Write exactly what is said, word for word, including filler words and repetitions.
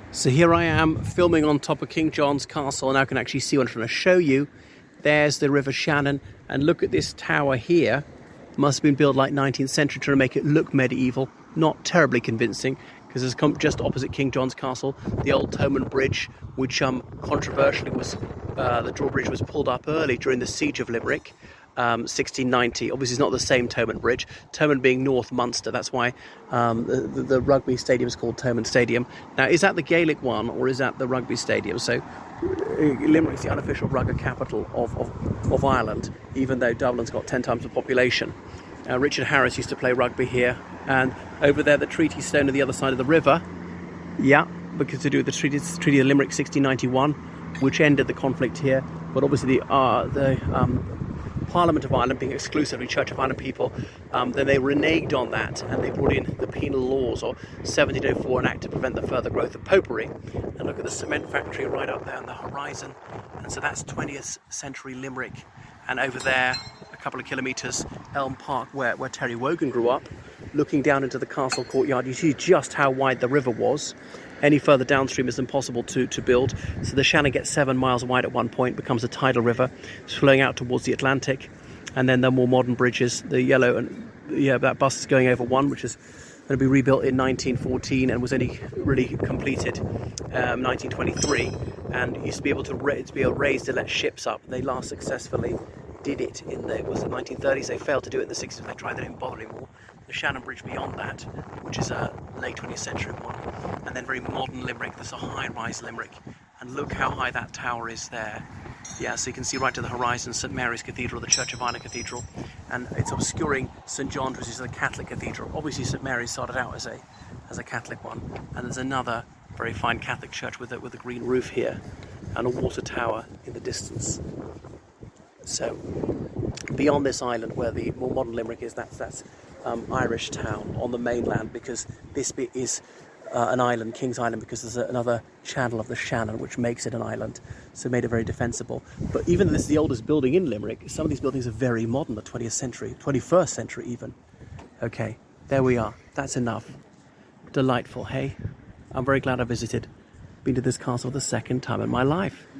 So here I am filming on top of King John's Castle, and I can actually see what I'm trying to show you. There's the River Shannon, and look at this tower here. Must have been built like nineteenth century, trying to make it look medieval. Not terribly convincing, because it's just opposite King John's Castle, the old Thomond Bridge, which um, controversially was, uh, the drawbridge was pulled up early during the Siege of Limerick. Um, sixteen ninety. Obviously, it's not the same Thomond Bridge. Thomond being North Munster. That's why um, the, the, the rugby stadium is called Thomond Stadium. Now, is that the Gaelic one, or is that the rugby stadium? So, Limerick's the unofficial rugby capital of, of, of Ireland, even though Dublin's got ten times the population. Uh, Richard Harris used to play rugby here, and over there, the Treaty Stone on the other side of the river. Yeah, because to do with the Treaty, Treaty of Limerick, sixteen ninety-one, which ended the conflict here. But obviously, the uh, the um, Parliament of Ireland, being exclusively Church of Ireland people, um, then they reneged on that, and they brought in the penal laws, or seventeen oh four, an act to prevent the further growth of popery. And look at the cement factory right up there on the horizon. And so that's twentieth century Limerick. And over there, a couple of kilometres, Elm Park, where, where Terry Wogan grew up. Looking down into the castle courtyard, you see just how wide the river was. Any further downstream is impossible to, to build. So the Shannon gets seven miles wide at one point, becomes a tidal river. It's flowing out towards the Atlantic. And then the more modern bridges, the yellow, and yeah, that bus is going over one, which is going to be rebuilt in nineteen fourteen and was only really completed um, nineteen twenty-three. And used to be able to, ra- to be able raised to let ships up. They last successfully did it in the, was the nineteen thirties. They failed to do it in the sixties. They tried, they didn't bother anymore. The Shannon Bridge beyond that, which is a late twentieth century one, and then very modern Limerick. There's a high-rise Limerick, and look how high that tower is there. Yeah, so you can see right to the horizon St Mary's Cathedral, the Church of Ireland Cathedral, and it's obscuring St John's, which is a Catholic cathedral. Obviously, St Mary's started out as a as a Catholic one, and there's another very fine Catholic church with a, with a green roof here, and a water tower in the distance. So beyond this island, where the more modern Limerick is, that's that's um, Irish town on the mainland, because this bit is uh, an island, King's Island, because there's a, another channel of the Shannon which makes it an island, so made it very defensible. But even though this is the oldest building in Limerick, some of these buildings are very modern, the twentieth century, twenty-first century even. Okay, there we are. That's enough. Delightful, hey? I'm very glad I visited. Been to this castle the second time in my life.